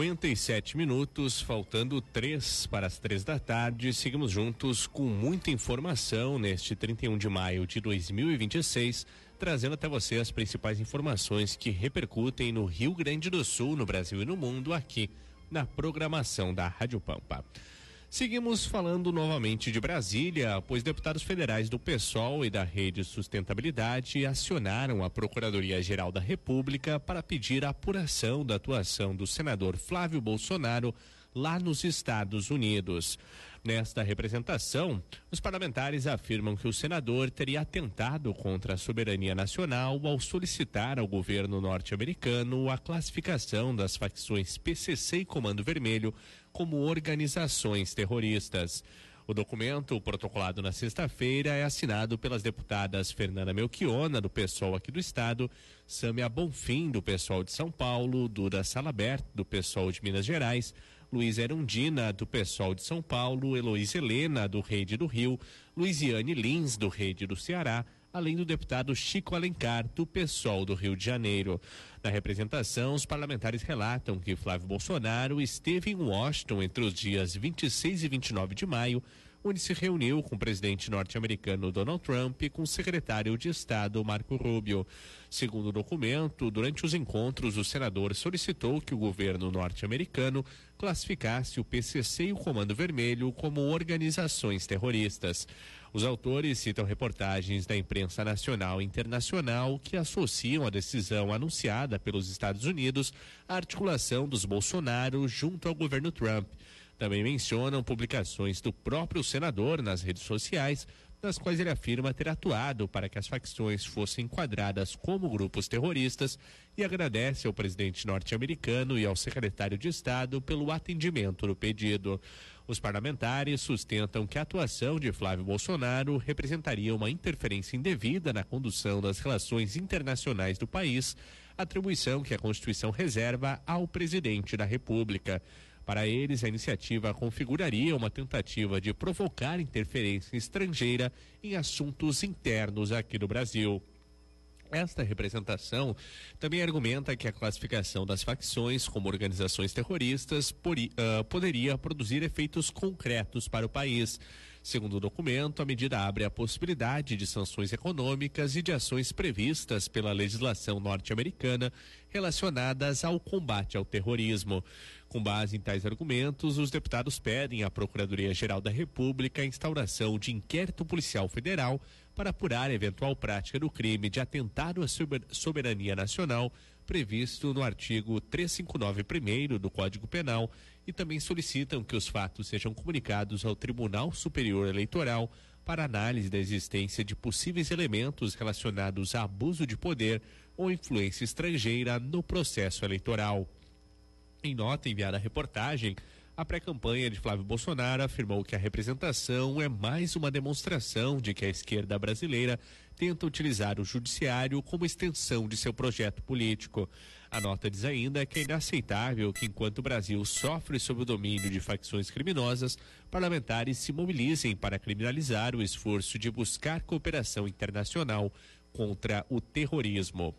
57, faltando 3 para as 3 da tarde. Seguimos juntos com muita informação neste 31 de maio de 2026, trazendo até você as principais informações que repercutem no Rio Grande do Sul, no Brasil e no mundo, aqui na programação da Rádio Pampa. Seguimos falando novamente de Brasília, pois deputados federais do PSOL e da Rede Sustentabilidade acionaram a Procuradoria-Geral da República para pedir a apuração da atuação do senador Flávio Bolsonaro lá nos Estados Unidos. Nesta representação, os parlamentares afirmam que o senador teria atentado contra a soberania nacional ao solicitar ao governo norte-americano a classificação das facções PCC e Comando Vermelho como organizações terroristas. O documento, protocolado na sexta-feira, é assinado pelas deputadas Fernanda Melchiona, do PSOL aqui do estado, Sâmia Bonfim, do PSOL de São Paulo, Duda Salabert, do PSOL de Minas Gerais, Luiz Erundina, do PSOL de São Paulo, Heloísa Helena, do Rede do Rio, Luiziane Lins, do Rede do Ceará, além do deputado Chico Alencar, do PSOL do Rio de Janeiro. Na representação, os parlamentares relatam que Flávio Bolsonaro esteve em Washington entre os dias 26 e 29 de maio, onde se reuniu com o presidente norte-americano Donald Trump e com o secretário de Estado Marco Rubio. Segundo o documento, durante os encontros, o senador solicitou que o governo norte-americano classificasse o PCC e o Comando Vermelho como organizações terroristas. Os autores citam reportagens da imprensa nacional e internacional que associam a decisão anunciada pelos Estados Unidos à articulação dos Bolsonaro junto ao governo Trump. Também mencionam publicações do próprio senador nas redes sociais, nas quais ele afirma ter atuado para que as facções fossem enquadradas como grupos terroristas, e agradece ao presidente norte-americano e ao secretário de Estado pelo atendimento do pedido. Os parlamentares sustentam que a atuação de Flávio Bolsonaro representaria uma interferência indevida na condução das relações internacionais do país, atribuição que a Constituição reserva ao presidente da República. Para eles, a iniciativa configuraria uma tentativa de provocar interferência estrangeira em assuntos internos aqui do Brasil. Esta representação também argumenta que a classificação das facções como organizações terroristas poderia produzir efeitos concretos para o país. Segundo o documento, a medida abre a possibilidade de sanções econômicas e de ações previstas pela legislação norte-americana relacionadas ao combate ao terrorismo. Com base em tais argumentos, os deputados pedem à Procuradoria-Geral da República a instauração de inquérito policial federal para apurar a eventual prática do crime de atentado à soberania nacional previsto no artigo 359 do Código Penal, e também solicitam que os fatos sejam comunicados ao Tribunal Superior Eleitoral para análise da existência de possíveis elementos relacionados a abuso de poder ou influência estrangeira no processo eleitoral. Em nota enviada à reportagem, a pré-campanha de Flávio Bolsonaro afirmou que a representação é mais uma demonstração de que a esquerda brasileira tenta utilizar o judiciário como extensão de seu projeto político. A nota diz ainda que é inaceitável que, enquanto o Brasil sofre sob o domínio de facções criminosas, parlamentares se mobilizem para criminalizar o esforço de buscar cooperação internacional contra o terrorismo.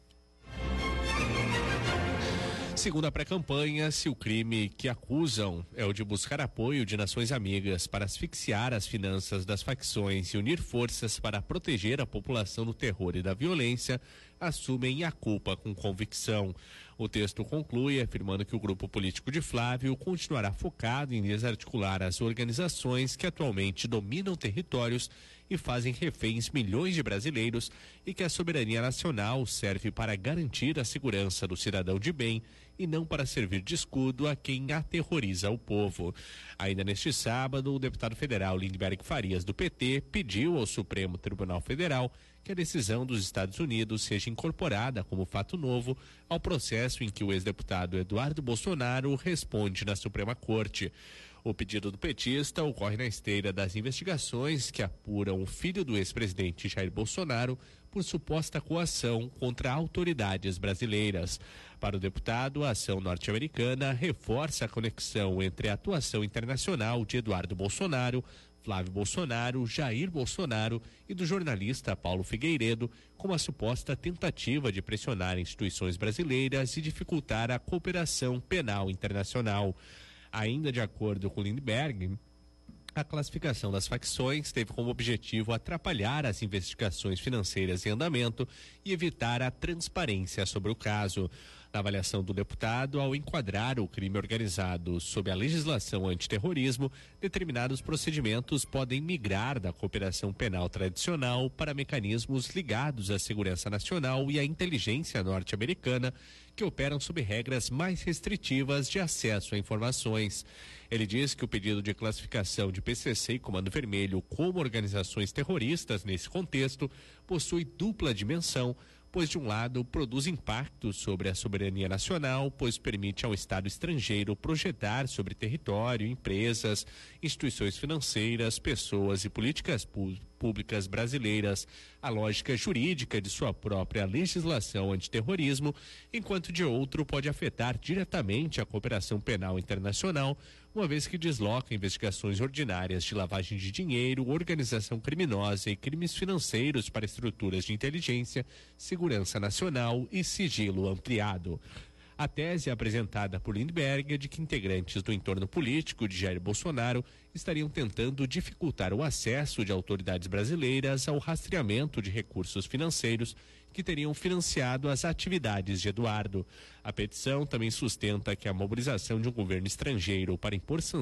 Segundo a pré-campanha, se o crime que acusam é o de buscar apoio de nações amigas para asfixiar as finanças das facções e unir forças para proteger a população do terror e da violência, assumem a culpa com convicção. O texto conclui afirmando que o grupo político de Flávio continuará focado em desarticular as organizações que atualmente dominam territórios e fazem reféns milhões de brasileiros, e que a soberania nacional serve para garantir a segurança do cidadão de bem e não para servir de escudo a quem aterroriza o povo. Ainda neste sábado, o deputado federal Lindbergh Farias, do PT, pediu ao Supremo Tribunal Federal que a decisão dos Estados Unidos seja incorporada como fato novo ao processo em que o ex-deputado Eduardo Bolsonaro responde na Suprema Corte. O pedido do petista ocorre na esteira das investigações que apuram o filho do ex-presidente Jair Bolsonaro por suposta coação contra autoridades brasileiras. Para o deputado, a ação norte-americana reforça a conexão entre a atuação internacional de Eduardo Bolsonaro, Flávio Bolsonaro, Jair Bolsonaro e do jornalista Paulo Figueiredo, com a suposta tentativa de pressionar instituições brasileiras e dificultar a cooperação penal internacional. Ainda de acordo com Lindbergh, a classificação das facções teve como objetivo atrapalhar as investigações financeiras em andamento e evitar a transparência sobre o caso. Na avaliação do deputado, ao enquadrar o crime organizado sob a legislação antiterrorismo, determinados procedimentos podem migrar da cooperação penal tradicional para mecanismos ligados à segurança nacional e à inteligência norte-americana, que operam sob regras mais restritivas de acesso a informações. Ele diz que o pedido de classificação de PCC e Comando Vermelho como organizações terroristas nesse contexto possui dupla dimensão, pois de um lado produz impacto sobre a soberania nacional, pois permite ao Estado estrangeiro projetar sobre território, empresas, instituições financeiras, pessoas e políticas públicas brasileiras a lógica jurídica de sua própria legislação antiterrorismo, enquanto de outro pode afetar diretamente a cooperação penal internacional, uma vez que desloca investigações ordinárias de lavagem de dinheiro, organização criminosa e crimes financeiros para estruturas de inteligência, segurança nacional e sigilo ampliado. A tese apresentada por Lindbergh é de que integrantes do entorno político de Jair Bolsonaro estariam tentando dificultar o acesso de autoridades brasileiras ao rastreamento de recursos financeiros que teriam financiado as atividades de Eduardo. A petição também sustenta que a mobilização de um governo estrangeiro para impor sanções